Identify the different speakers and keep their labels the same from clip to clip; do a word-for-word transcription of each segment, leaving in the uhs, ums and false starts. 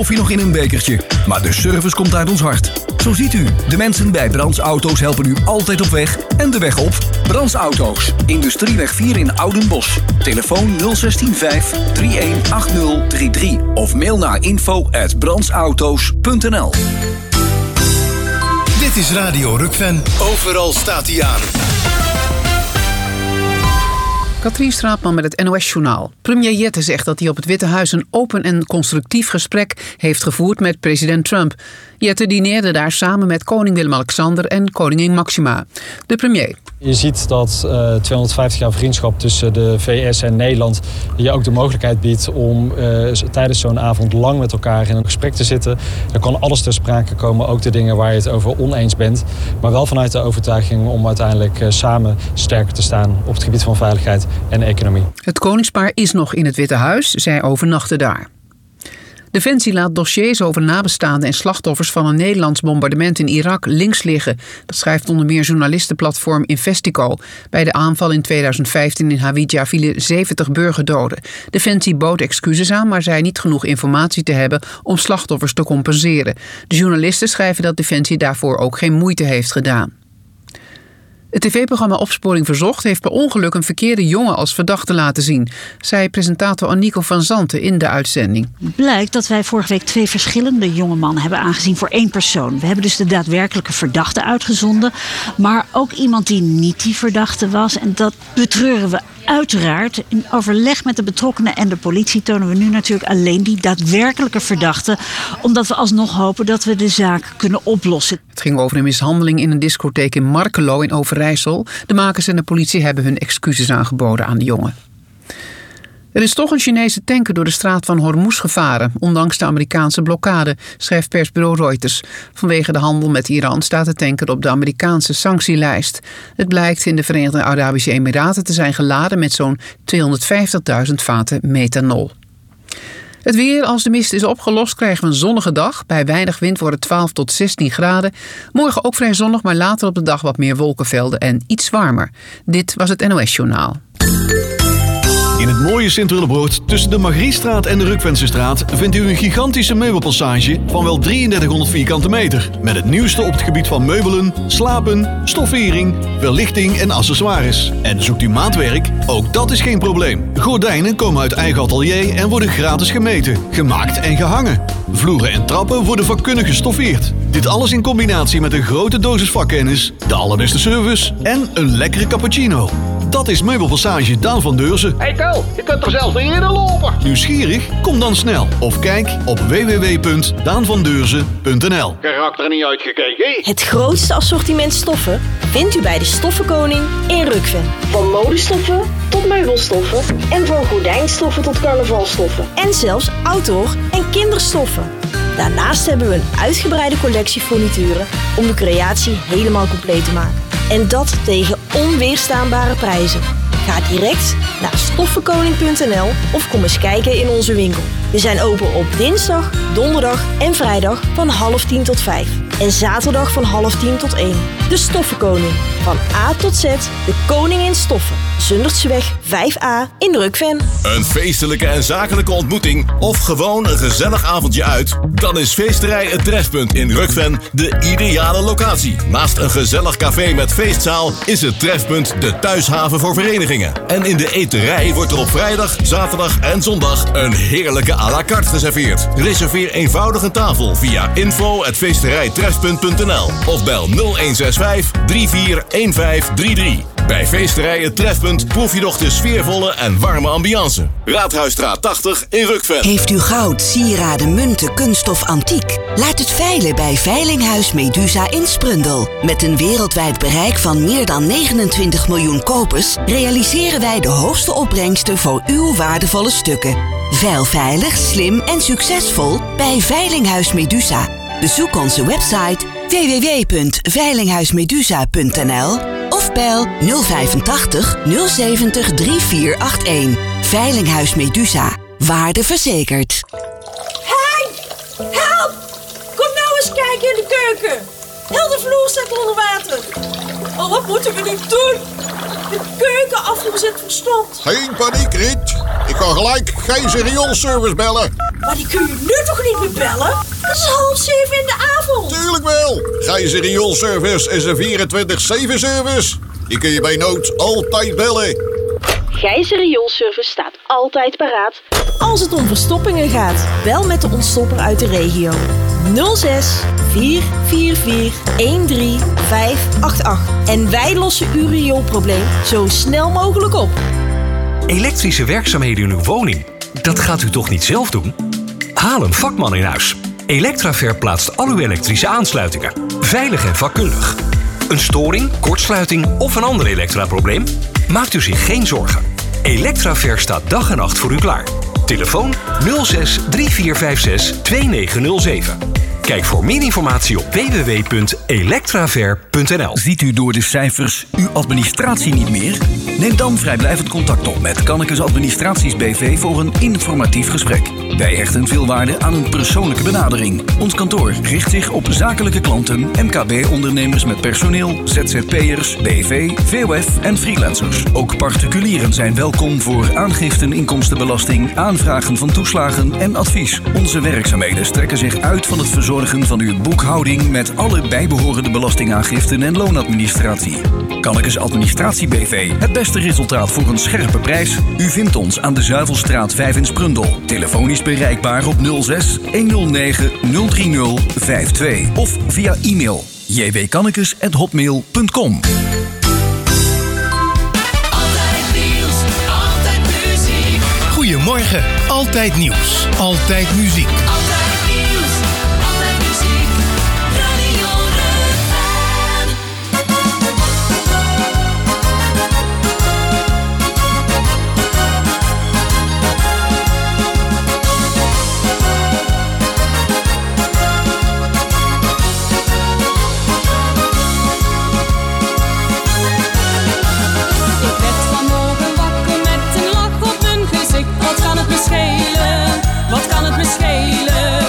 Speaker 1: koffie nog in een bekertje, maar de service komt uit ons hart. Zo ziet u, de mensen bij Brands Auto's helpen u altijd op weg en de weg op. Brands Auto's, Industrieweg vier in Oudenbosch. Telefoon nul zes vijf drie een acht nul drie drie of mail naar info at brandsauto's punt n l.
Speaker 2: Dit is Radio Rukven. Overal staat hij aan.
Speaker 3: Katrien Straatman met het N O S-journaal. Premier Jette zegt dat hij op het Witte Huis een open en constructief gesprek heeft gevoerd met president Trump. Jette dineerde daar samen met koning Willem-Alexander en koningin Maxima. De premier.
Speaker 4: Je ziet dat uh, tweehonderdvijftig jaar vriendschap tussen de V S en Nederland je ook de mogelijkheid biedt om uh, tijdens zo'n avond lang met elkaar in een gesprek te zitten. Er kan alles ter sprake komen, ook de dingen waar je het over oneens bent. Maar wel vanuit de overtuiging om uiteindelijk uh, samen sterker te staan op het gebied van veiligheid en economie.
Speaker 3: Het koningspaar is nog in het Witte Huis. Zij overnachten daar. Defensie laat dossiers over nabestaanden en slachtoffers van een Nederlands bombardement in Irak links liggen. Dat schrijft onder meer journalistenplatform Investico. Bij de aanval in tweeduizend vijftien in Hawija vielen zeventig burgerdoden. Defensie bood excuses aan, maar zei niet genoeg informatie te hebben om slachtoffers te compenseren. De journalisten schrijven dat Defensie daarvoor ook geen moeite heeft gedaan. Het tv-programma Opsporing Verzocht heeft per ongeluk een verkeerde jongen als verdachte laten zien, zei presentator Annico van Zanten in de uitzending.
Speaker 5: Blijkt dat wij vorige week twee verschillende jonge mannen hebben aangezien voor één persoon. We hebben dus de daadwerkelijke verdachte uitgezonden, maar ook iemand die niet die verdachte was. En dat betreuren we uiteraard. In overleg met de betrokkenen en de politie tonen we nu natuurlijk alleen die daadwerkelijke verdachte, omdat we alsnog hopen dat we de zaak kunnen oplossen.
Speaker 3: Het ging over een mishandeling in een discotheek in Markelo in Overijssel. De makers en de politie hebben hun excuses aangeboden aan de jongen. Er is toch een Chinese tanker door de straat van Hormuz gevaren, ondanks de Amerikaanse blokkade, schrijft persbureau Reuters. Vanwege de handel met Iran staat de tanker op de Amerikaanse sanctielijst. Het blijkt in de Verenigde Arabische Emiraten te zijn geladen met zo'n tweehonderdvijftigduizend vaten methanol. Het weer, als de mist is opgelost, krijgen we een zonnige dag. Bij weinig wind wordt het twaalf tot zestien graden. Morgen ook vrij zonnig, maar later op de dag wat meer wolkenvelden en iets warmer. Dit was het N O S-journaal.
Speaker 6: In het mooie Sint-Willebroord, tussen de Margriestraat en de Rukvensestraat, vindt u een gigantische meubelpassage van wel drieëndertighonderd vierkante meter. Met het nieuwste op het gebied van meubelen, slapen, stoffering, verlichting en accessoires. En zoekt u maatwerk? Ook dat is geen probleem. Gordijnen komen uit eigen atelier en worden gratis gemeten, gemaakt en gehangen. Vloeren en trappen worden vakkundig gestoffeerd. Dit alles in combinatie met een grote dosis vakkennis, de allerbeste service en een lekkere cappuccino. Dat is Meubelpassage Daan van Deurzen.
Speaker 7: Hey Kel, je kunt er zelfs niet eerder lopen.
Speaker 6: Nieuwsgierig? Kom dan snel. Of kijk op w w w punt daan van deurzen punt n l.
Speaker 7: Karakter niet uitgekeken.
Speaker 8: Het grootste assortiment stoffen vindt u bij de Stoffenkoning in Rukven. Van modestoffen tot meubelstoffen en van gordijnstoffen tot carnavalstoffen. En zelfs outdoor en kinderstoffen. Daarnaast hebben we een uitgebreide collectie furnituren om de creatie helemaal compleet te maken. En dat tegen onweerstaanbare prijzen. Ga direct naar stoffenkoning punt n l of kom eens kijken in onze winkel. We zijn open op dinsdag, donderdag en vrijdag van half tien tot vijf. En zaterdag van half tien tot één. De Stoffenkoning. Van A tot Z, de koning in stoffen. Zundertseweg vijf a in Rukven.
Speaker 2: Een feestelijke en zakelijke ontmoeting of gewoon een gezellig avondje uit? Dan is Feesterij Het Trefpunt in Rukven de ideale locatie. Naast een gezellig café met feestzaal is het Trefpunt de thuishaven voor verenigingen. En in de eterij wordt er op vrijdag, zaterdag en zondag een heerlijke à la carte geserveerd. Reserveer eenvoudig een tafel via info at feesterijtrefpunt punt n l of bel nul een zes vijf drie vier een vijf drie drie. Bij Feesterij Het Trefpunt proef je nog de sfeervolle en warme ambiance. Raadhuisstraat tachtig in Rukven.
Speaker 9: Heeft u goud, sieraden, munten, kunststof, antiek? Laat het veilen bij Veilinghuis Medusa in Sprundel. Met een wereldwijd bereik van meer dan negenentwintig miljoen kopers realiseren wij de hoogste opbrengsten voor uw waardevolle stukken. Veil veilig, slim en succesvol bij Veilinghuis Medusa. Bezoek onze website w w w punt veilinghuismedusa punt n l of bel nul vijfentachtig nul zeventig drie vier acht een. Veilinghuis Medusa. Waarde verzekerd.
Speaker 10: Hey! Help! Kom nou eens kijken in de keuken. Heel de vloer staat onder water. Oh, wat moeten we nu doen? De keukenafvoer zit verstomd.
Speaker 11: Geen paniek, Riet. Ik kan gelijk geen rioolservice bellen.
Speaker 10: Maar die kun je nu toch niet meer bellen? Het is half zeven in de avond.
Speaker 7: Tuurlijk wel. Gijzer Rioolservice is een vierentwintig zeven service. Die kun je bij nood altijd bellen.
Speaker 8: Gijzer Rioolservice staat altijd paraat als het om verstoppingen gaat. Bel met de ontstopper uit de regio. nul zes vier vier vier een drie vijf acht acht. En wij lossen uw rioolprobleem zo snel mogelijk op.
Speaker 11: Elektrische werkzaamheden in uw woning? Dat gaat u toch niet zelf doen? Haal een vakman in huis. Electraver plaatst al uw elektrische aansluitingen. Veilig en vakkundig. Een storing, kortsluiting of een ander elektraprobleem? Maakt u zich geen zorgen. Electraver staat dag en nacht voor u klaar. Telefoon nul zes drie vier vijf zes twee negen nul zeven. Kijk voor meer informatie op w w w punt electraver punt n l.
Speaker 1: Ziet u door de cijfers uw administratie niet meer? Neem dan vrijblijvend contact op met Kannekes Administraties B V voor een informatief gesprek. Wij hechten veel waarde aan een persoonlijke benadering. Ons kantoor richt zich op zakelijke klanten, M K B-ondernemers met personeel, Z Z P'ers, B V, V O F en freelancers. Ook particulieren zijn welkom voor aangiften inkomstenbelasting, aanvragen van toeslagen en advies. Onze werkzaamheden strekken zich uit van het verzorgen van uw boekhouding met alle bijbehorende belastingaangiften en loonadministratie. Kannekes Administratie B V. Het beste resultaat voor een scherpe prijs. U vindt ons aan de Zuivelstraat vijf in Sprundel. Telefonisch bereikbaar op nul zes een negen nul drie nul vijf twee of via e-mail j w kannekes at hotmail punt com.
Speaker 12: Goedemorgen, altijd nieuws, altijd muziek.
Speaker 13: Altijd nieuws, altijd muziek, Radio Rukven.
Speaker 14: Ik werd vanmorgen wakker met een lach op mijn gezicht. Wat kan het me schelen? Wat kan het me schelen?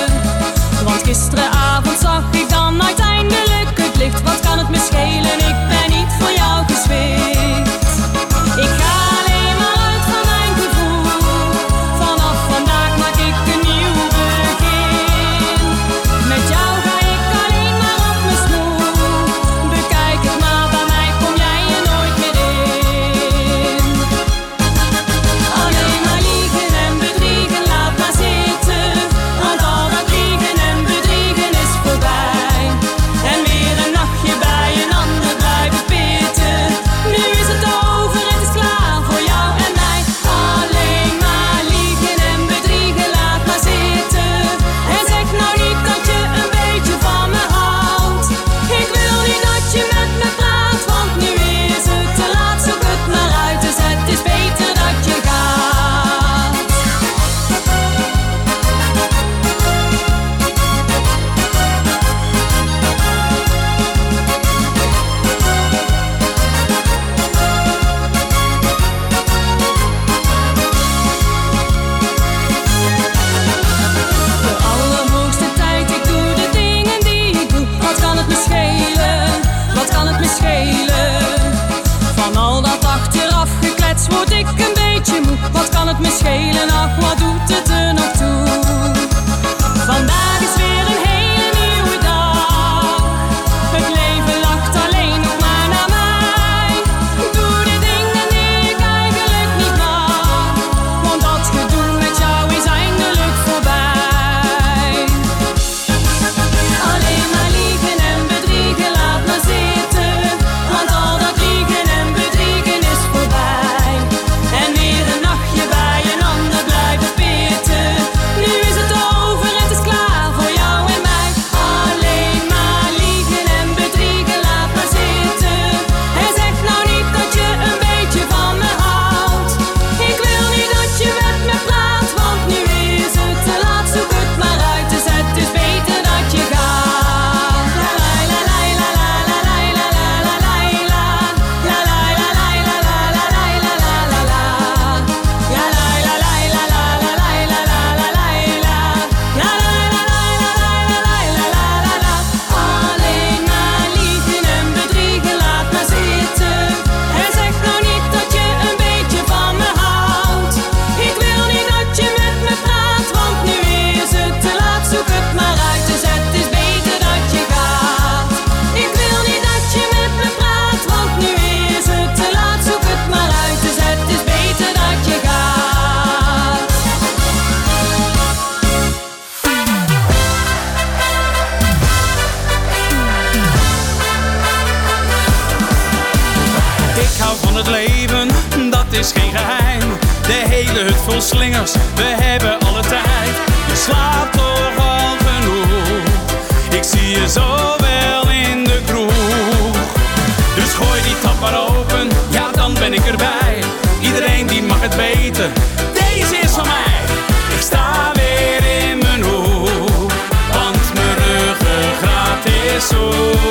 Speaker 15: is geen geheim. De hele hut vol slingers, we hebben alle tijd. Je slaapt toch al genoeg, ik zie je zo wel in de kroeg. Dus gooi die tap maar open, ja dan ben ik erbij. Iedereen die mag het weten, deze is van mij. Ik sta weer in mijn hoek, want mijn ruggengraat is zo.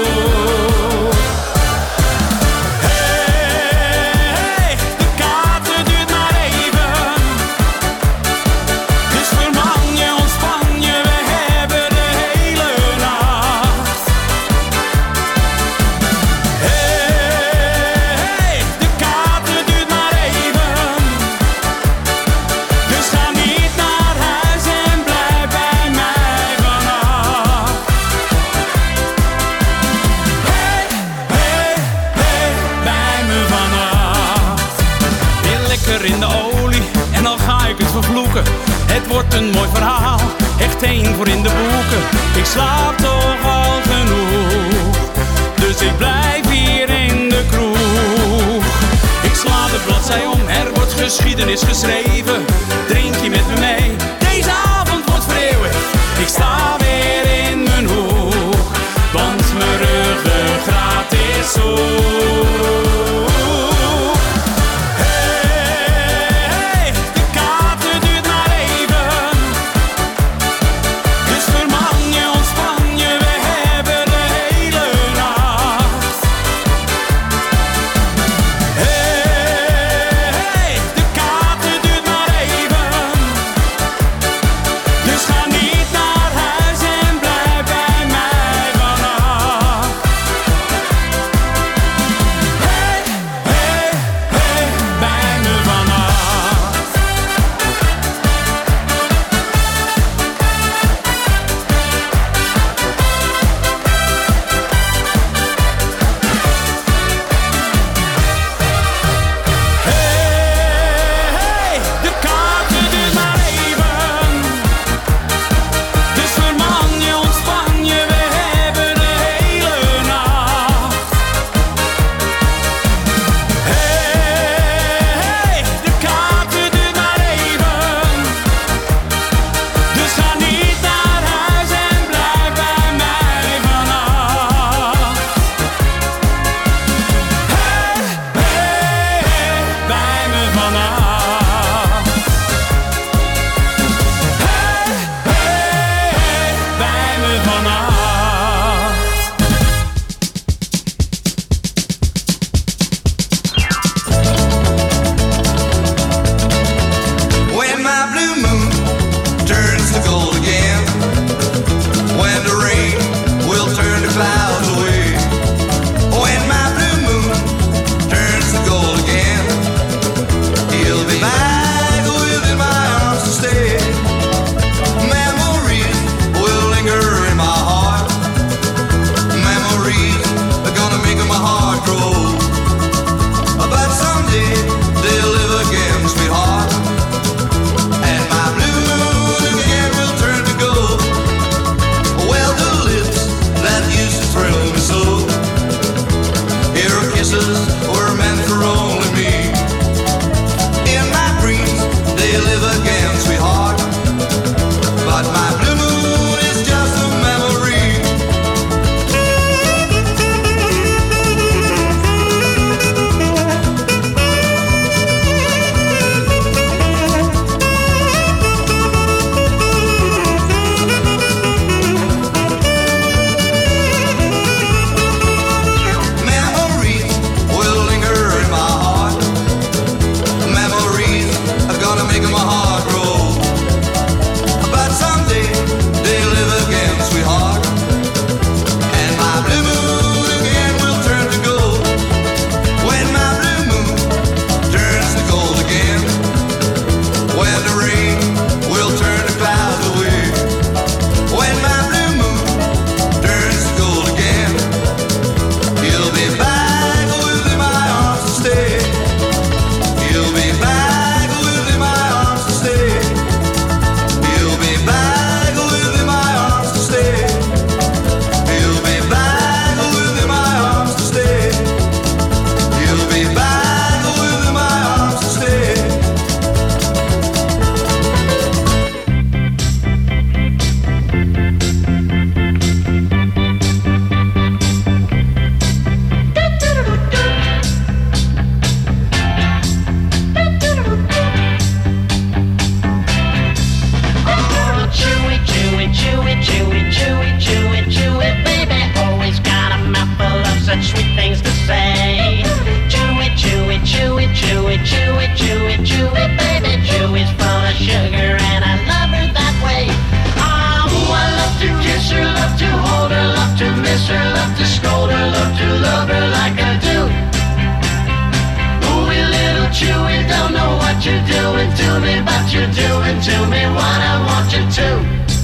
Speaker 15: Het wordt een mooi verhaal, echt één voor in de boeken. Ik slaap toch al genoeg, dus ik blijf hier in de kroeg. Ik sla de bladzij om, er wordt geschiedenis geschreven. Drink je met me mee, deze avond wordt vereeuwigd. Ik sta weer in mijn hoek, want mijn ruggengraat is zo.
Speaker 13: Hey, de kaarten duurt maar even. and tell me what I want you to.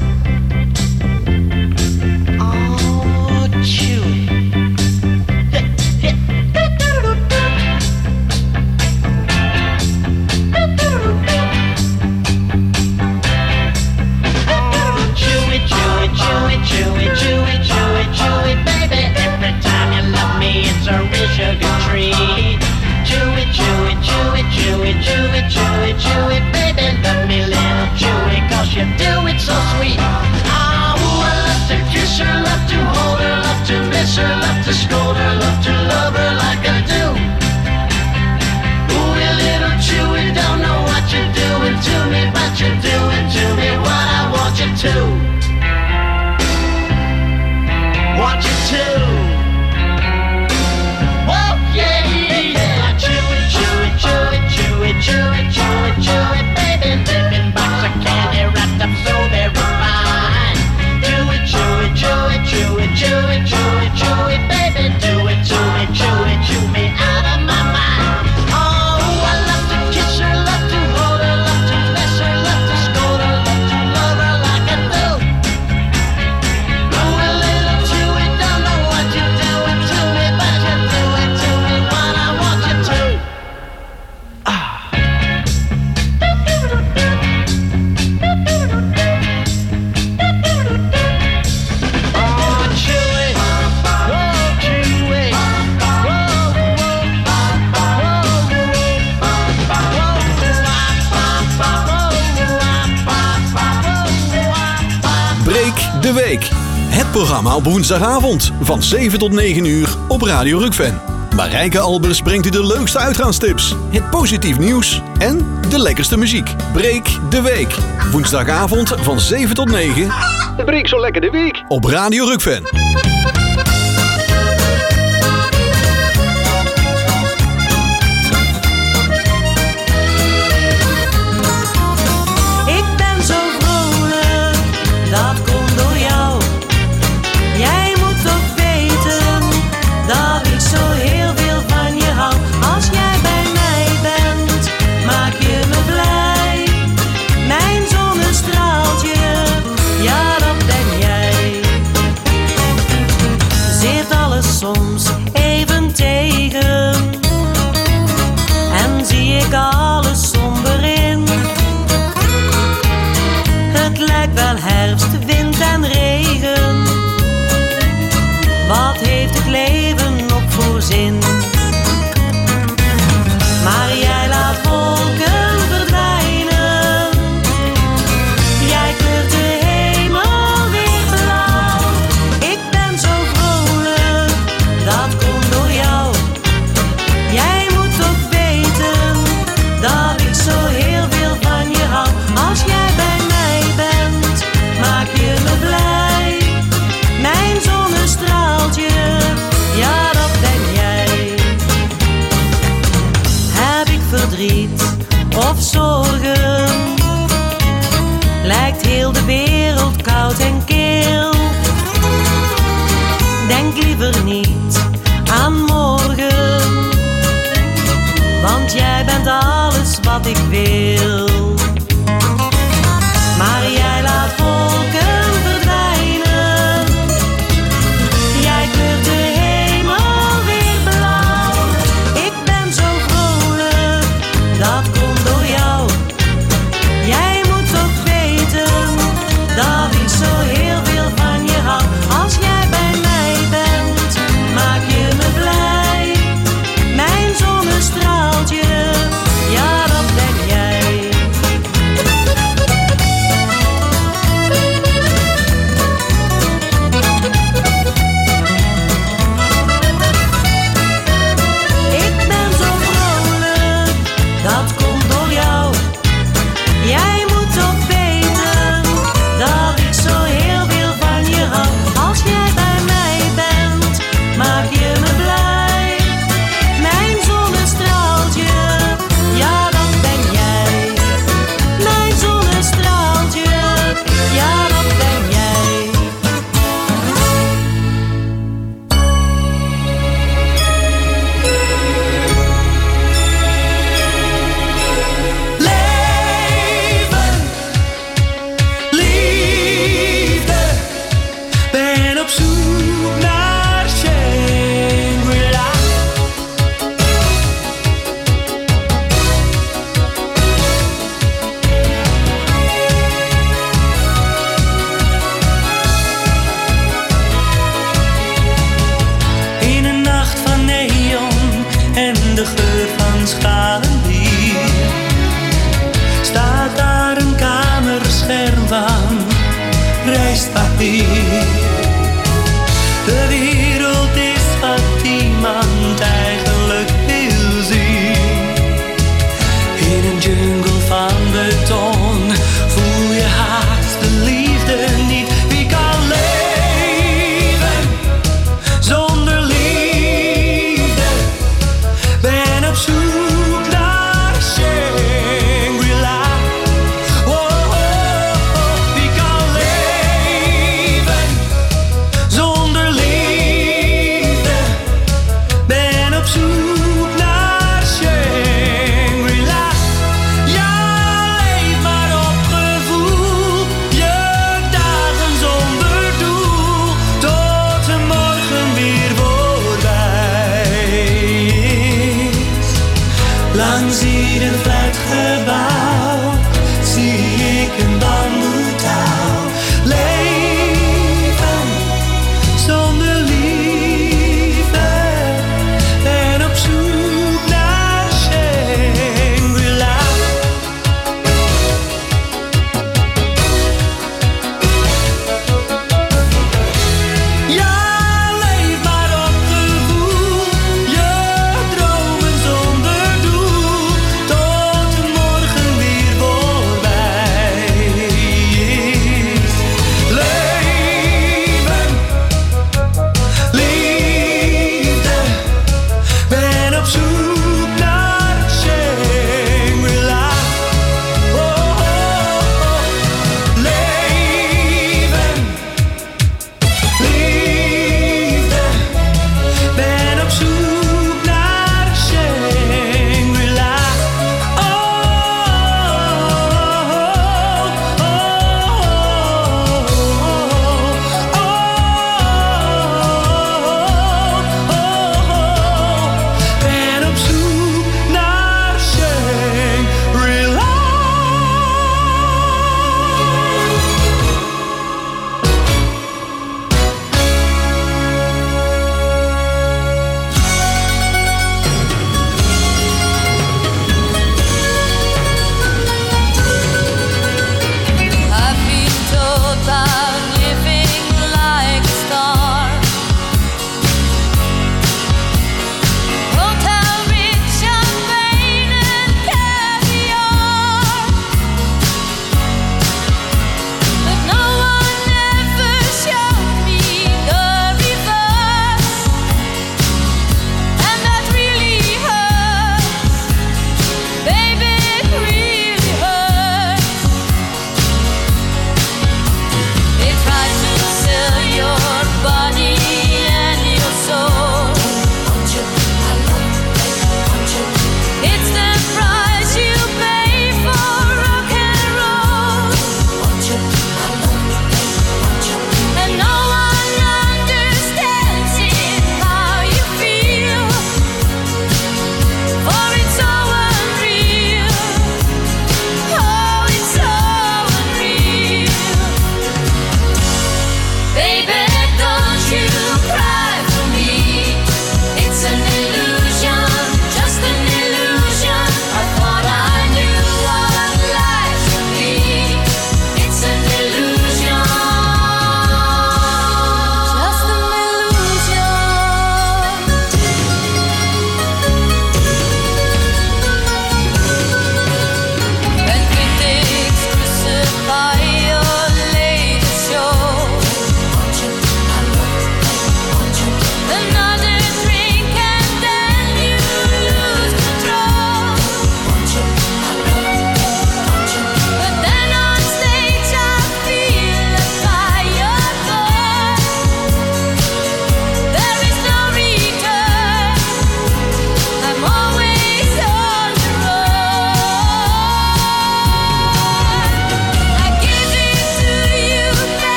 Speaker 13: Oh, Chewy. Chewy, chewy, chewy, chewy, chewy, chewy, chewy, baby. Every time you love me, it's a real sugar treat. Chewy, chewy, chewy, chewy, chewy, chewy, chewy, baby. Love me, little chewy, 'cause you do it so sweet. Ah, ooh, I love to kiss her, love to hold her, love to miss her, love to scold her, love to love her like I do. Ooh, you little chewy, don't know what you're doing to me, but you're doing to me what I want you to. Want you to. Oh yeah, yeah. Chewy, chewy, chewy, chewy, chewy, chewy, chewy, baby. Living box of candy wrapped up so very fine. Chewy, chewy, chewy, chewy, chewy, chewy, chewy, baby. Do it to me, chewy, chew me out of my mind. Oh, I love to kiss her, love to hold her, love to bless her, love to scold her, love to love her like I do. Oh, a little chewy, don't know what you're doing to me, but you're doing to me what I want you to. Oh, chewy, oh, chewy,
Speaker 6: Breek de Week. Het programma op woensdagavond van zeven tot negen uur op Radio Rukven. Marijke Albers brengt u de leukste uitgaanstips, het positief nieuws en de lekkerste muziek. Breek de Week. Woensdagavond van zeven tot negen. Breek zo lekker de week. Op Radio Rukven.
Speaker 16: Ik ben zo vrolijk, dat komt door jou. Jij moet toch weten dat ik zo heel veel van je hou. Als jij bij mij bent, maak je me blij. Mijn zonnestraaltje, ja dat ben jij.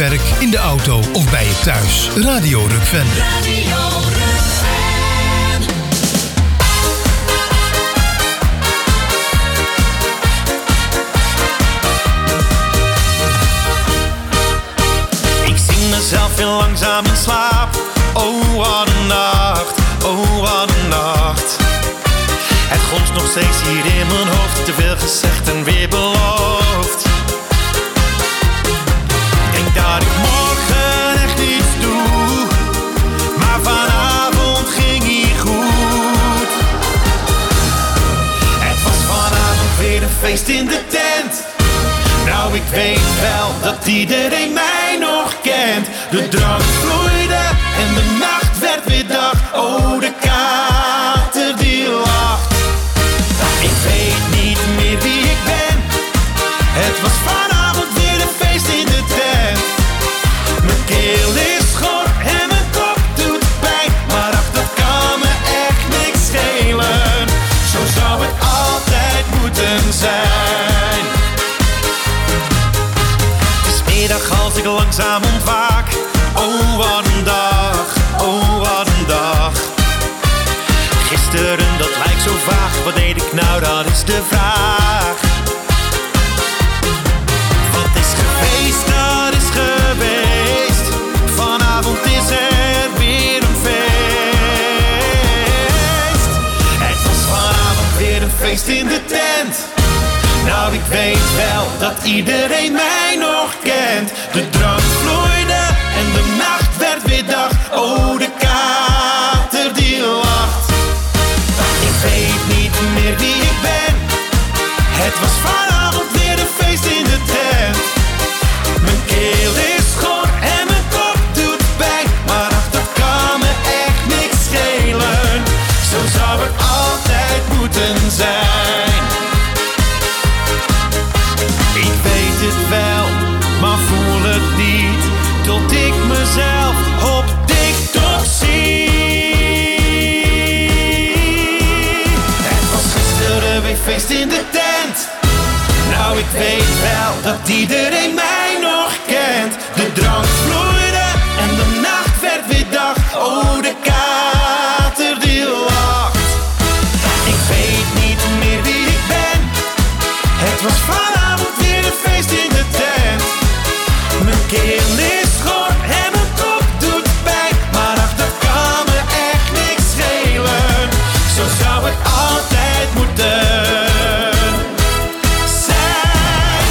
Speaker 12: werk, in de auto of bij je thuis. Radio Rukven.
Speaker 13: Radio Rukven.
Speaker 17: Ik zing mezelf heel langzaam in slaap. Oh, wat een nacht, oh, wat een nacht. Het gonst nog steeds hier in mijn hoofd. Te veel gezegd en weer beloofd. Ik denk dat ik morgen echt iets doe. Maar vanavond ging hier goed. Het was vanavond weer een feest in de tent. Nou, ik weet wel dat iedereen mij nog kent. De drank vloeide en de nacht werd weer dag. Oh, de kater die lacht. Ik weet niet meer wie ik ben. Het was vanavond weer een feest in de tent. Mijn keel is schor en mijn kop doet pijn. Maar ach, dat kan me echt niks schelen. Zo zou het altijd moeten zijn. Het is middag als ik langzaam ontwaak. Oh, wat een dag, oh, wat een dag. Gisteren, dat lijkt zo vaag. Wat deed ik nou, dat is de vraag. Wat is geweest, dat is geweest. Vanavond is er weer een feest. Het was vanavond weer een feest in de tent. Nou, ik weet wel dat iedereen mij nog kent. De drank vloeide en de nacht werd weer dag. Oh, de kater die lacht. Ik weet niet meer wie ik ben. Het was vanavond weer een feest in de tent. Mijn keel is schor en mijn kop doet pijn. Maar ach, dat kan me echt niks schelen. Zo zou het altijd moeten zijn. Ik weet het wel, maar voel het niet. Tot ik mezelf op TikTok zie. Het was gisteren weer feest in de tent. Nou, ik weet wel dat iedereen mij nog kent. De drank vloeide en de nacht werd weer dag. Oh, de kater die lacht. Ik weet niet meer wie ik ben. Het was vanavond weer een feest in de tent. Mijn keel is schor en mijn kop doet pijn. Maar ach, dat kan me echt niks schelen. Zo zou het altijd moeten zijn.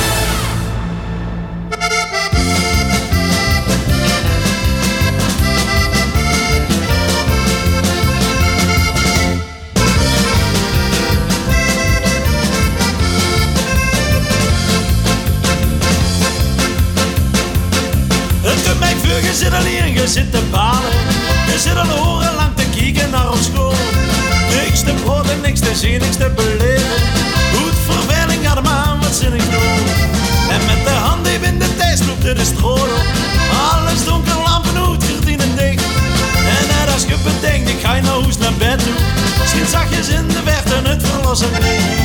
Speaker 18: Het doet mij vuur, je zit alleen, je zit te balen. Je zit al horen lang te kijken naar ons school. Niks te broden, niks te zien, niks te beleven. Goed verveling, ga de maan, wat zin ik doen. En met de hand die in de tijd sloepte de stroom. Alles donker, lampen uit, gordijnen dicht. En net als je bedenkt, ik ga naar huis naar bed toe. Schiet zachtjes in de verte het verlossen licht.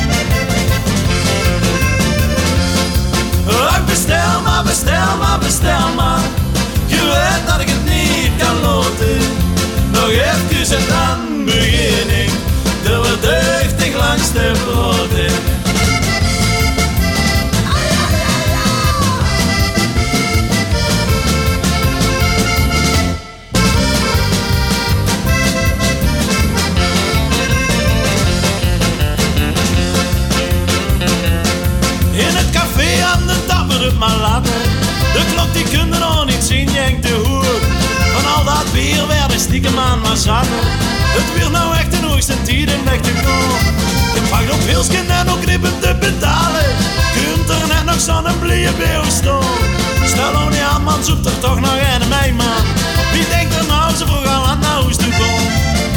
Speaker 18: Oh, bestel maar, bestel maar, bestel maar. Je weet dat ik het niet kan loten. Nog even en dan begin ik. De verdeugdig langs de broden. In het café aan de dapper het maar laten. De klok die kunde nog niet zien, jenkt de hoer. Van al dat bier werden stiekem aan maar zaten. Het weer nou echt een hoogste tijd en weg te komen. Je pakt op wilsken en ook knippen te betalen. Kunt er net nog zo'n blije beeuw staan. Stel nou niet aan man, zoekt er toch nog een mij man. Wie denkt er nou zo vroeg al aan naar huis toe komen?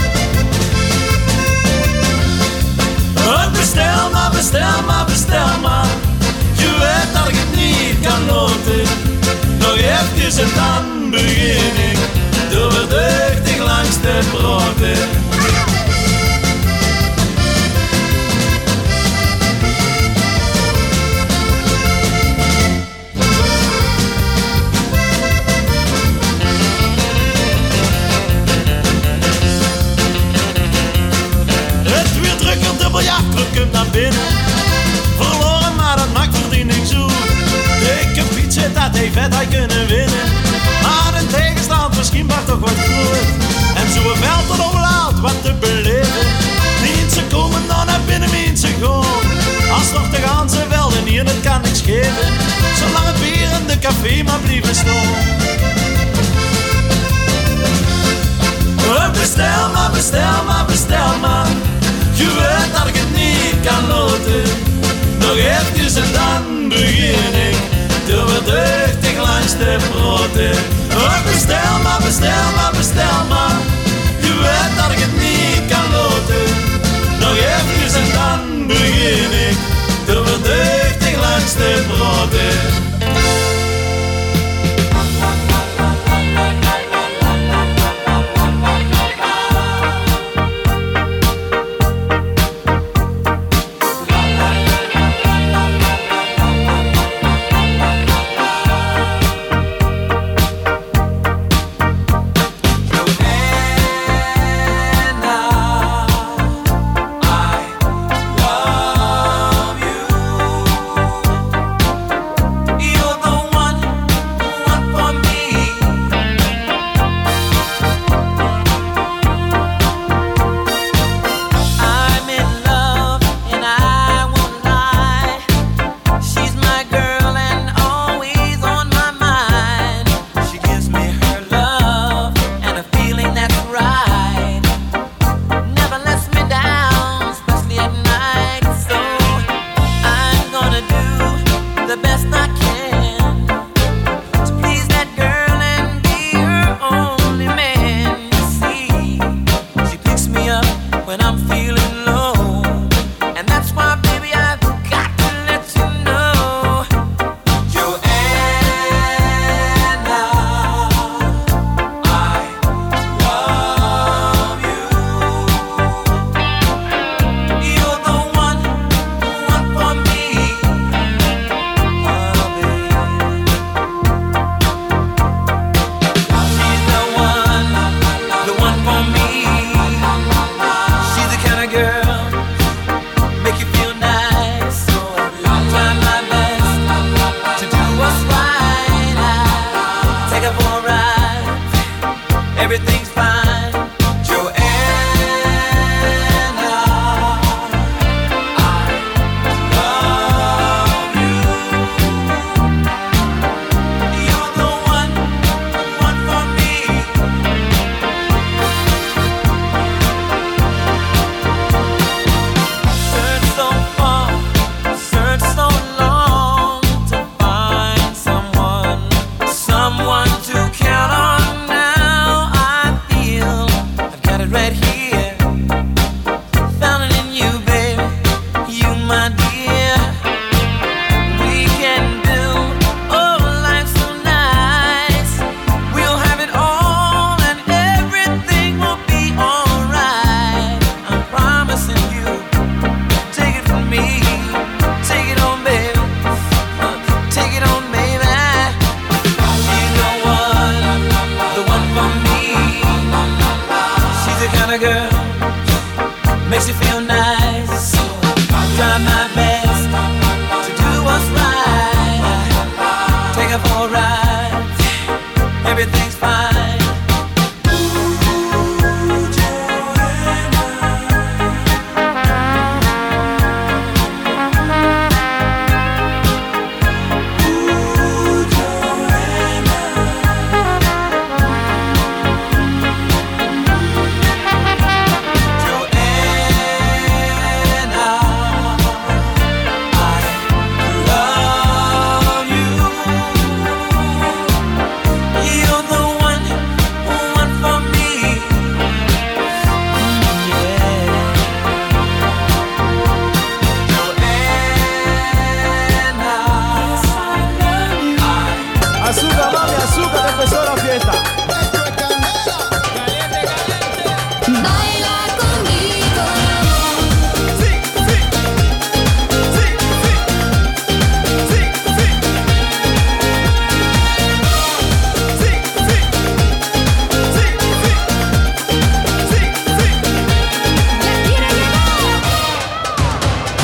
Speaker 18: Bestel maar, bestel maar, bestel maar. Je weet dat ik het niet kan loten. Nog even en dan begin ik. Door verdeugdig langs de broden. een dubbeljachtclub komt naar binnen. Verloren, maar dat maakt verdien niks zo. Dikke Piet zit dat hij vet hij kunnen winnen. Maar een tegenstand misschien maar toch wat groot. En zo'n veld tot overlaat wat te beleven. Mensen komen dan naar binnen, mensen gewoon. Als nog te gaan ze velden hier, dat kan niks geven. Zolang het bier in de café maar blijven staan. Bestel maar, bestel maar, bestel maar. Je weet dat ik het niet kan laten. Nog eventjes en dan begin ik. Door wat deugdig langs te praten. Bestel maar, bestel maar, bestel maar. Je weet dat ik het niet kan laten. Nog eventjes en dan begin ik. Door wat deugdig langs te praten.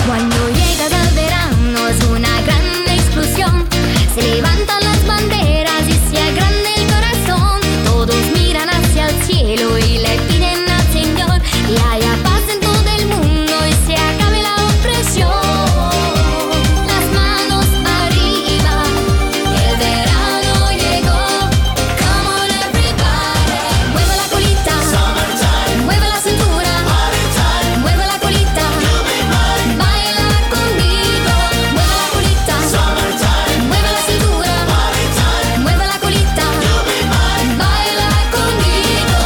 Speaker 19: Cuando llegas al verano es una gran explosión. Se levantan las banderas y se agranda el corazón. Todos miran hacia el cielo y le piden al Señor que haya paz en todo el mundo y se acabe la opresión. Las manos arriba, el verano llegó. Come on everybody, mueve la colita, mueve la cintura, mueve la colita, baila conmigo, mueve la colita, mueve la cintura, mueve la colita, baila conmigo.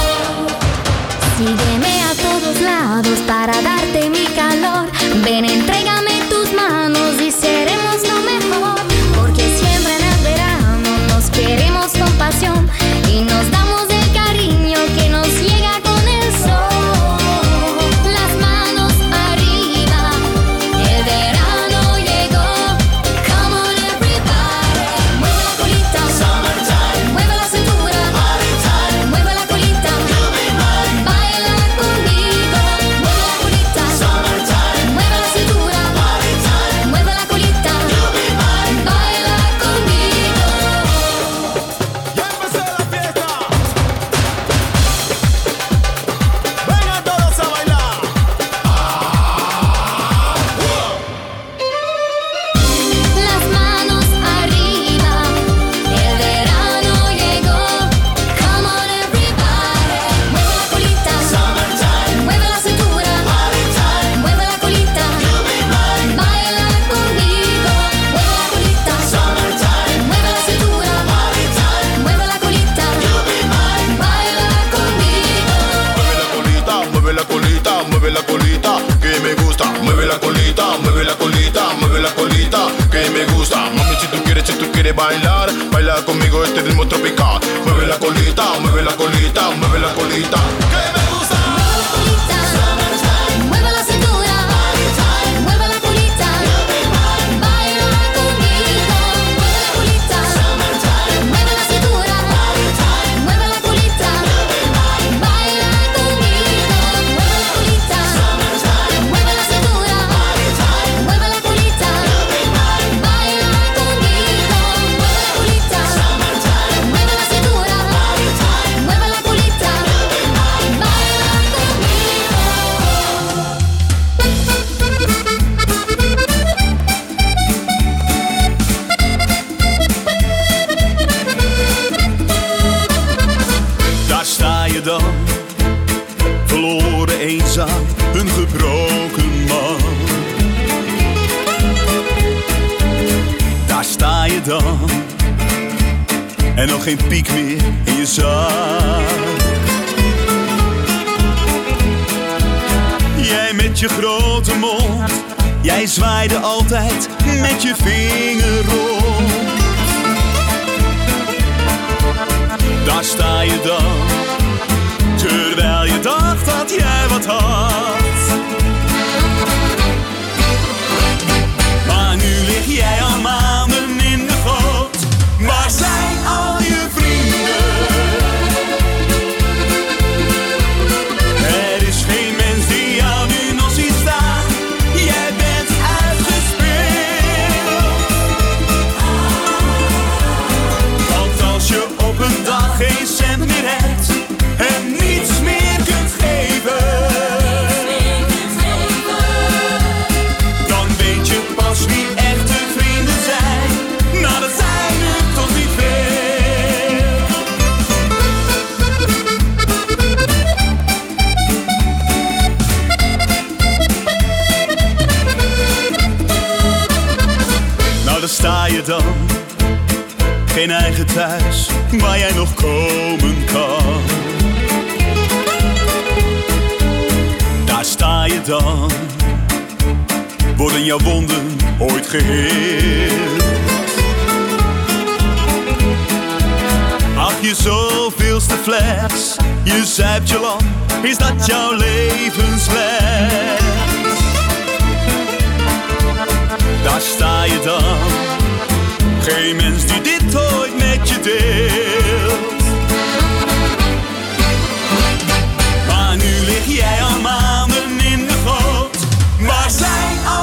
Speaker 19: Sígueme a todos lados para darte mi calor. Ven, entrégame tus manos y seremos lo mejor. Porque siempre en el verano nos queremos con pasión y nos damos el cariño que nos llega con el sol. Las manos arriba, el verano llegó. Come on everybody, mueve la colita, mueve la cintura, mueve la colita, baila conmigo, mueve la colita, mueve la cintura, mueve la colita, baila conmigo.
Speaker 17: ¡Ya empezó la fiesta! ¡Vengan todos a bailar!
Speaker 19: Las manos arriba, el verano llegó. Come on everybody, mueve la colita, mueve la cintura, mueve la colita, baila conmigo, mueve la colita, mueve la cintura, mueve la colita, baila conmigo.
Speaker 7: Mueve la colita, mueve la colita, mueve la colita, que me gusta. Mueve la colita, mueve la colita, mueve la colita, que me gusta. Mami, si tú quieres, si tú quieres bailar, baila conmigo este ritmo tropical. Mueve la colita, mueve la colita, mueve la colita, que me gusta.
Speaker 19: Mueve la cintura, mueve la colita, baila conmigo, mueve la colita, mueve la cintura, mueve la colita, baila conmigo, mueve la colita, mueve la cintura, mueve la colita, baila conmigo, mueve la colita, mueve la cintura, mueve la colita, baila
Speaker 17: Daar sta je dan, verloren, eenzaam, een gebroken man. Daar sta je dan, en nog geen piek meer in je zak. Jij met je grote mond, jij zwaaide altijd met je vinger rond. Daar sta je dan, terwijl je dacht dat jij wat had. Maar nu lig jij al maanden in de goot. Waar zijn al je vrienden? Er is geen mens die jou nu nog ziet staan. Jij bent uitgespeeld. Want als je op een dag geen cent meer hebt en niets meer kunt geven, dan weet je pas wie echte vrienden zijn. Nou, dat zijn er toch niet veel. Nou, daar sta je dan, geen eigen thuis waar jij nog komen kan. Daar sta je dan, worden jouw wonden ooit geheeld? Ach, je zoveelste fles, je zuipt je lam, is dat jouw levensles? Daar sta je dan, geen mens die dit ooit met je deelt. Maar nu lig jij al maanden in de goot, waar zijn al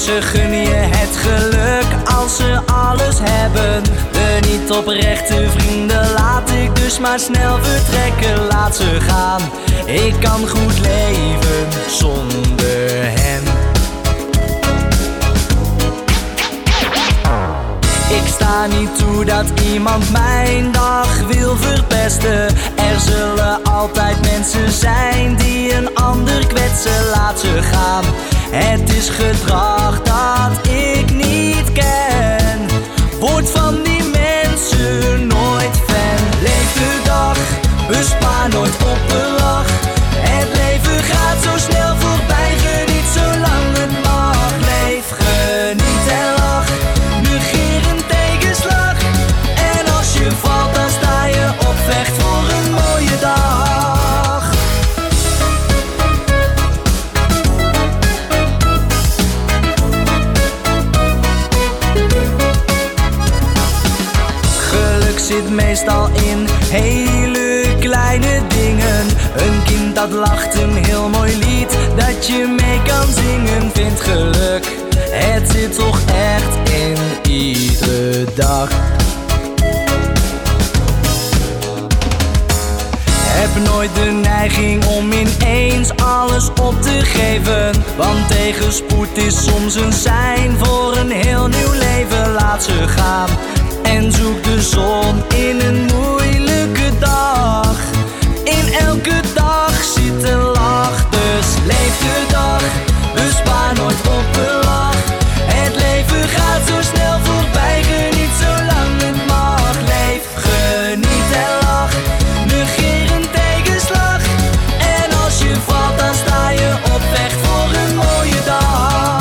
Speaker 20: mensen gunnen je het geluk als ze alles hebben. De niet oprechte vrienden laat ik dus maar snel vertrekken. Laat ze gaan, ik kan goed leven zonder hen. Ik sta niet toe dat iemand mijn dag wil verpesten. Er zullen altijd mensen zijn die een ander kwetsen. Laat ze gaan, het is gedrag dat ik niet ken. Word van die mensen nooit fan. Leef de dag, bespaar nooit op een lach. Het leven gaat zo snel voorbij, geniet zolang het mag. Leef, geniet en lach, negeer een tegenslag. En als je valt dan sta je op, vecht voor een mooie dag. Geluk zit meestal in hele kleine dingen. Een kind dat lacht, een heel mooi lied dat je mee kan zingen. Vindt geluk, het zit toch echt in iedere dag. Heb nooit de neiging om ineens alles op te geven. Want tegenspoed is soms een sein voor een heel nieuw leven. Laat ze gaan en zoek de zon in een moeilijke dag. In elke dag zit een lach, dus leef de dag, bespaar nooit op een lach. Het leven gaat zo snel voorbij, geniet zolang het mag. Leef, geniet en lach, negeer een tegenslag. En als je valt dan sta je op, vecht voor een mooie dag.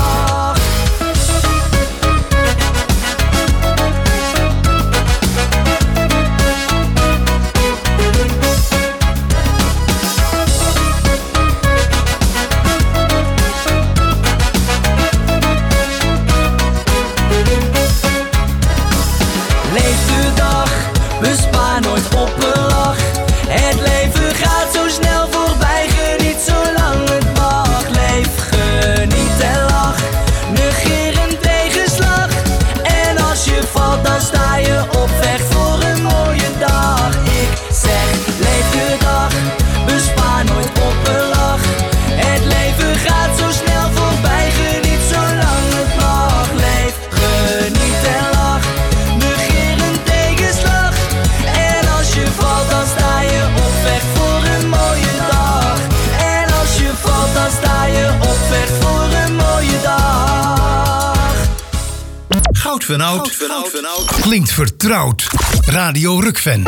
Speaker 20: Leef de dag, bespaar nooit op een lach. Het leven gaat zo snel voorbij, geniet zolang het mag. Leef, geniet en lach, negeer een tegenslag. En als je valt dan sta je op, vecht voor een mooie dag. Ik zeg, leef de dag, bespaar nooit op een lach. Het leven gaat zo snel voorbij, geniet zolang het mag. Leef, geniet en lach, negeer een tegenslag. En als je valt dan sta je op, vecht voor een mooie dag. En als je valt dan sta je op, vecht voor een mooie dag.
Speaker 12: Goud van Oud klinkt vertrouwd. Radio Rukven.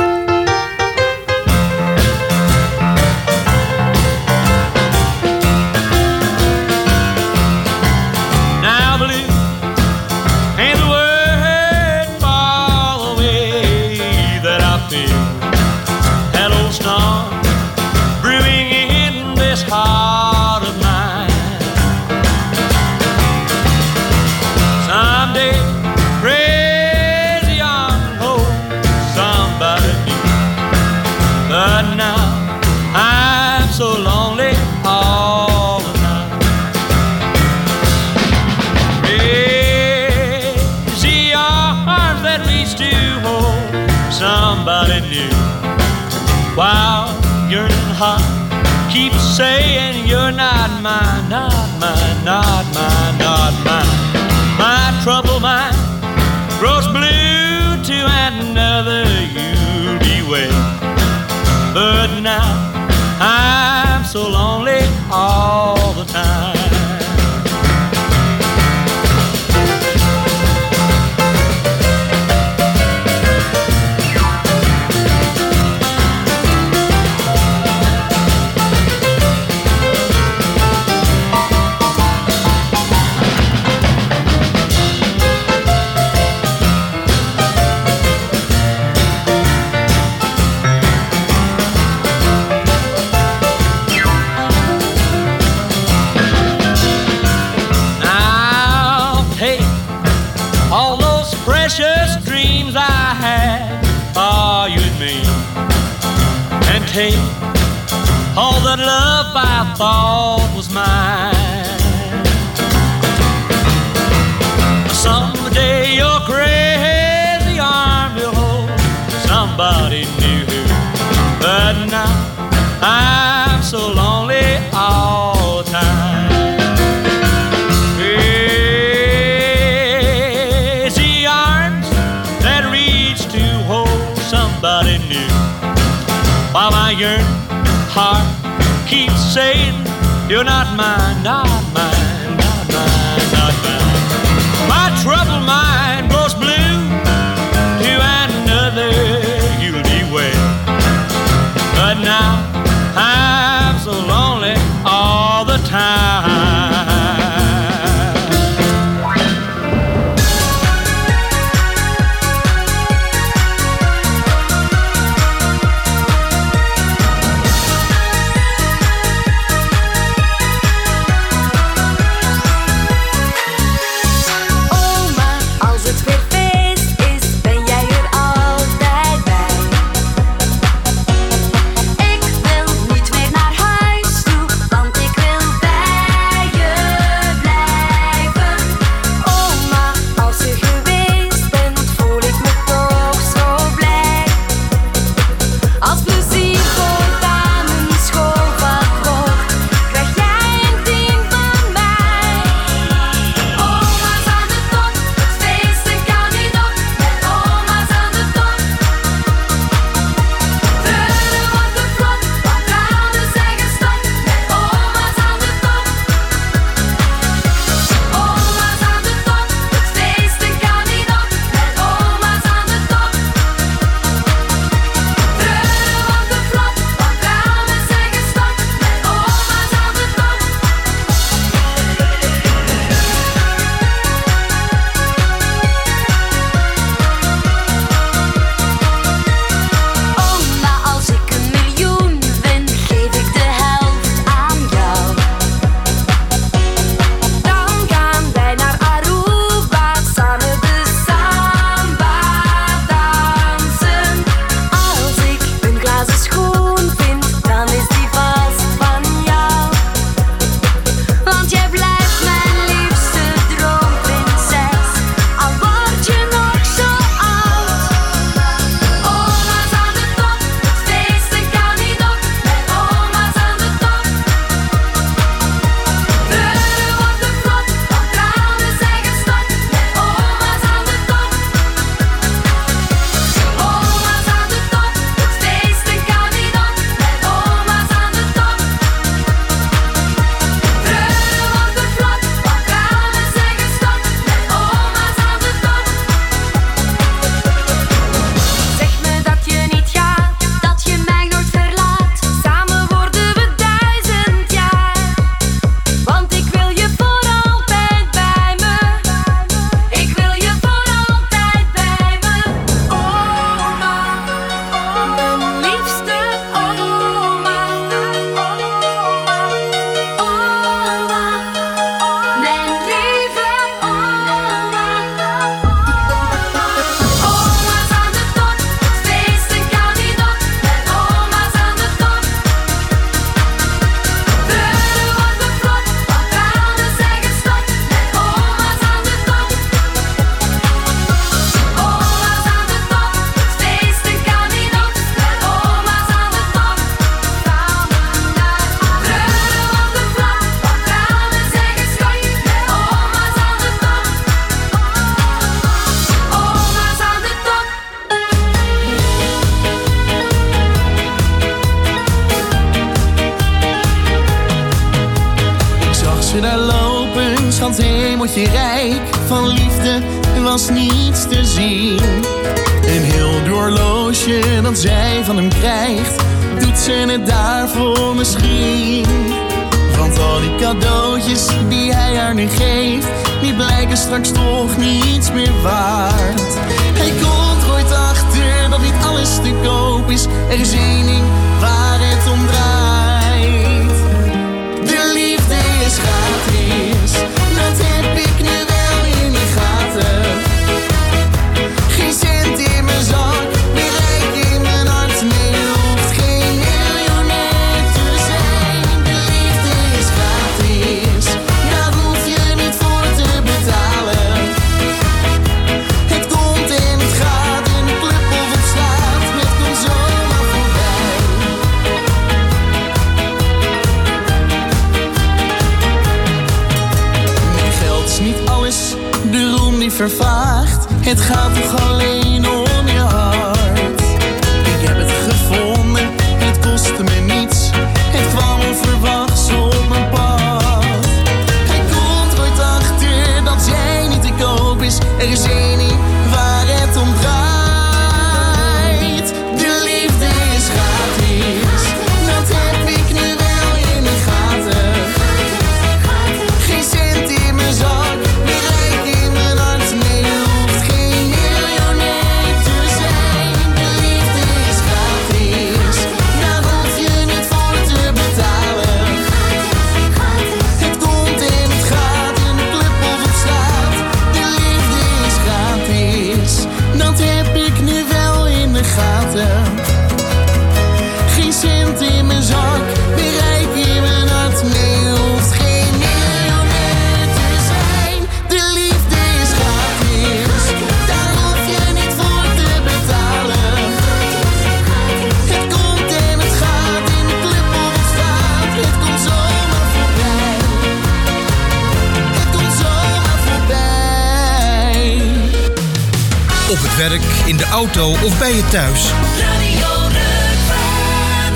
Speaker 18: Now blue ain't the word for the way that I feel. That old storm brewing in this heart of mine. Someday crazy young hope somebody new. But now I'm so lonely all the time. Crazy arms that reach to hold somebody new. While yearning heart keeps saying you're not mine, not mine, not mine, not mine. My troubled mind grows blue to another you'll be with. But now I'm so lonely all the time. Precious dreams I had for you and me, and take all that love I thought was mine.
Speaker 21: nobody knew. While my yearning heart keeps saying, you're not mine, not mine, not mine, not mine. My troubled mind grows blue to another you'll be wed. But now I'm so lonely all the time.
Speaker 22: schat hemeltje rijk, van liefde was niets te zien. Een heel doorloosje dat zij van hem krijgt, doet ze het daarvoor misschien. Want al die cadeautjes die hij haar nu geeft, die blijken straks toch niets meer waard. Hij komt ooit achter dat niet alles te koop is. Er is één ding waar het om draait. De liefde is gratis, dat heb ik nu wel in de gaten. Geen cent in mijn zak, meer rijk in mijn hart. Nee, je hoeft geen miljonair te zijn. De liefde is gratis, daar hoef je niet voor te betalen. Het komt en het gaat, in de club of op straat, het komt zomaar voorbij. Nee, geld is niet alles, de roem die vervaagt. Het gaat toch alleen om je hart. wachten. Geen cent in mijn zak, bereik in mijn hart. Nee, hoeft geen miljonair te zijn. De liefde is gratis, daar hoef je niet voor te betalen. Het komt en het gaat, in de club of op straat. Het komt zomaar voorbij. Het komt zomaar voorbij.
Speaker 12: Op het werk, in de auto of bij je thuis.
Speaker 16: Radio Rukven.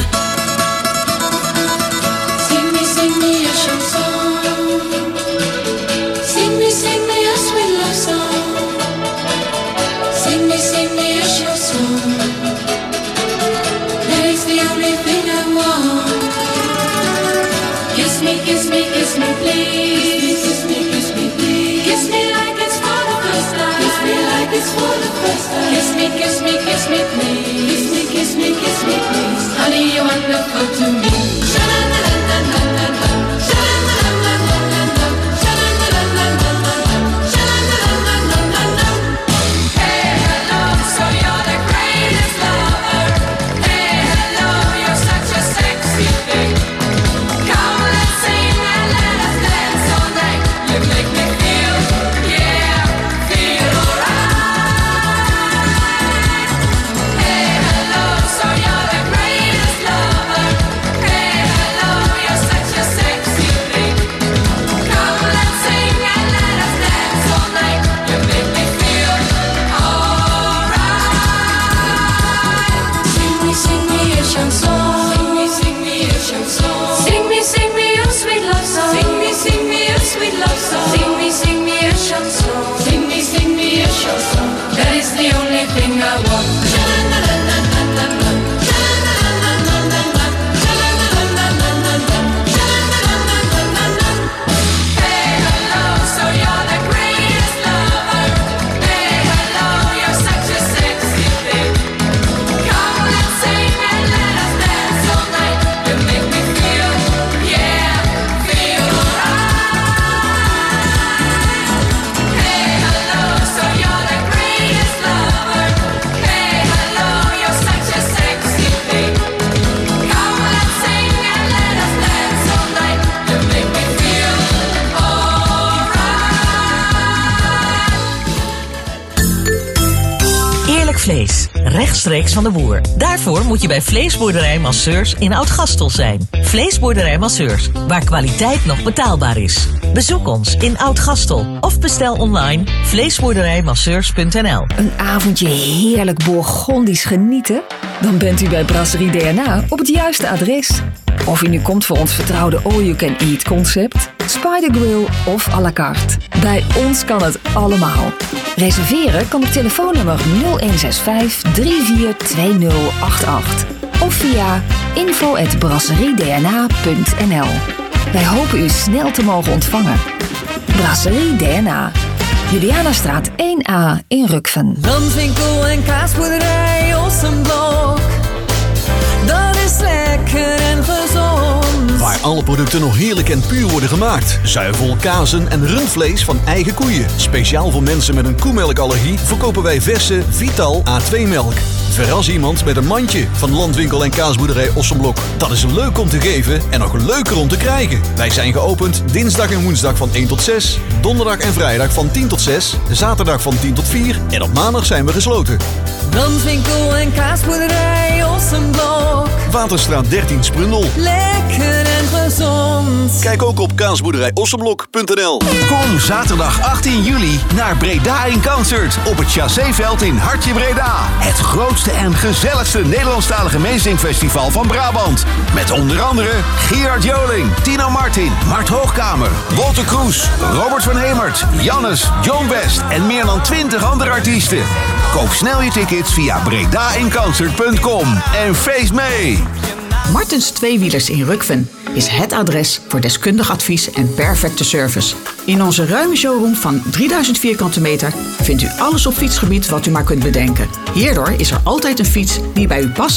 Speaker 16: Sing me, sing me a chanson. Sing me, sing me a sweet love song. Sing me, sing me a chanson. That is the only thing I want. Kiss me, kiss me, kiss me, please. Kiss me, kiss me, please. Kiss me like it's for the first time. Kiss me like it's for the first time. Kiss me, kiss me, kiss me, please. Kiss me, kiss me, kiss me, please. Honey, you're wonderful to me. Sha-la-la-la-la-la-la. Sha-la-la-la-la-la-la. Sha-la-la-la-la-la-la. Sha-la-la-la-la-la-la. Hey, hello, so you're the greatest lover. Hey, hello, you're such a sexy thing. Come, let's sing and let us dance all night. You make me feel, yeah, feel alright. Hey, hello, so you're the greatest lover. Hey, hello, you're such a sexy thing. Come, let's sing and let us dance all night. You make me feel alright. Sing me, sing me a chanson. Sing me, sing me a chanson. Sing me, sing me a sweet love song. Sing me, sing me a sweet love song. Sing me, sing me a chanson. Sing me, sing me a chanson. That is the only thing I want. Sha-la-la-la-la-la-la. Sha-la-la-la-la-la-la. Sha-la-la-la-la-la-la. Sha-la-la-la-la-la-la. Hey, hello, so you're the greatest lover. Hey, hello, you're such a sexy thing. Come, let's sing and let us dance all night. You make me feel, yeah, feel alright. Hey, hello, so you're the greatest lover. Hey, hello, you're such a sexy thing. Come, let's sing and let us dance all night. You make me feel alright.
Speaker 4: Eerlijk vlees, rechtstreeks van de boer. Daarvoor moet je bij Vleesboerderij Masseurs in Oud-Gastel zijn. Vleesboerderij Masseurs, waar kwaliteit nog betaalbaar is. Bezoek ons in Oud-Gastel of bestel online vleesboerderijmasseurs punt n l.
Speaker 5: Een avondje heerlijk Bourgondisch genieten? Dan bent u bij Brasserie D N A op het juiste adres. Of u nu komt voor ons vertrouwde all-you-can-eat concept, Spider Grill of à la carte. Bij ons kan het allemaal. Reserveren kan op telefoonnummer nul een zes vijf drie vier twee nul acht acht of via info at brasserie d n a punt n l. Wij hopen u snel te mogen ontvangen. Brasserie D N A. Julianastraat één A in Rukven.
Speaker 20: Danswinkel en kaasboerderij Ossenblok. Dat is lekker en gezond.
Speaker 6: Waar alle producten nog heerlijk en puur worden gemaakt. Zuivel, kazen en rundvlees van eigen koeien. Speciaal voor mensen met een koemelkallergie verkopen wij verse Vital A twee melk. Verras iemand met een mandje van Landwinkel en kaasboerderij Ossenblok. Dat is leuk om te geven en nog leuker om te krijgen. Wij zijn geopend dinsdag en woensdag van één tot zes. Donderdag en vrijdag van tien tot zes. Zaterdag van tien tot vier. En op maandag zijn we gesloten.
Speaker 20: Danswinkel en kaasboerderij Ossenblok.
Speaker 6: Waterstraat dertien Sprundel.
Speaker 20: Lekker en gezond.
Speaker 6: Kijk ook op kaasboerderij ossenblok punt n l.
Speaker 1: Kom zaterdag achttien juli naar Breda in Concert op het Chasséveld in Hartje Breda. Het grootste en gezelligste Nederlandstalige meezingfestival van Brabant. Met onder andere Gerard Joling, Tino Martin, Mart Hoogkamer, Walter Kroes, Robert van Hemert, Jannes, John West en meer dan twintig andere artiesten. Koop snel je tickets via breda in concert punt com en feest mee!
Speaker 3: Martens Tweewielers in Rukven is het adres voor deskundig advies en perfecte service. In onze ruime showroom van drieduizend vierkante meter vindt u alles op fietsgebied wat u maar kunt bedenken. Hierdoor is er altijd een fiets die bij u past